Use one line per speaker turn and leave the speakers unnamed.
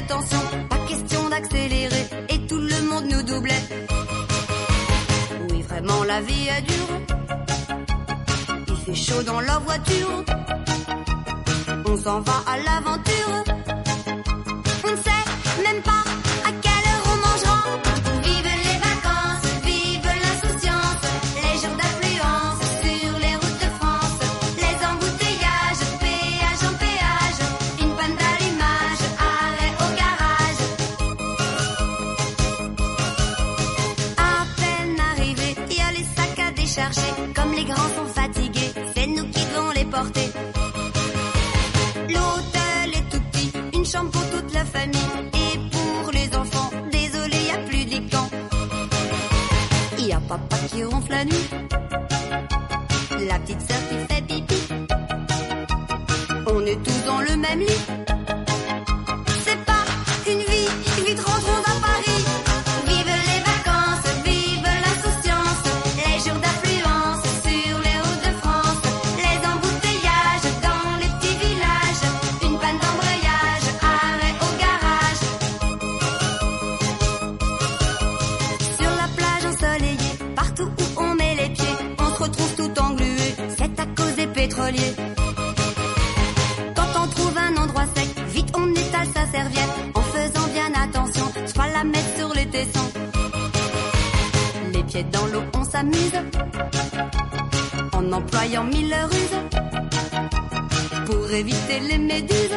attention, pas question d'accélérer, et tout le monde nous doublait. Oui, vraiment la vie est dure, il fait chaud dans la voiture, on s'en va à l'aventure, on ne sait même pas à quelle heure on mangera. Vive les vacances, vive l'insouciance, les jours d'affluence sur les routes de France, les embouteillages, péage en péage, une panne d'allumage, arrêt au garage. À peine arrivés, il y a les sacs à décharger, comme les grands sont fatigués, c'est nous qui devons les porter. L'hôtel est tout petit, une chambre pour toute la famille, et pour les enfants, désolé, y a plus de lit de camp. Y a papa qui ronfle la nuit, la petite sœur qui fait pipi, on est tous dans le même lit. C'est pas une vie, vite rentrons à Paris. Vive les vacances, vive l'insouciance, les jours d'affluence sur les routes de France, les embouteillages dans les petits villages, une panne d'embrayage, arrêt au garage. Sur la plage ensoleillée, partout où on met les pieds, on se retrouve tout englué, c'est à cause des pétroliers. Quand on trouve un endroit sec, vite on étale sa serviette, en faisant bien attention, soit la mettre sur les tessons. Les pieds dans l'eau, on s'amuse, en employant mille ruses, pour éviter les méduses.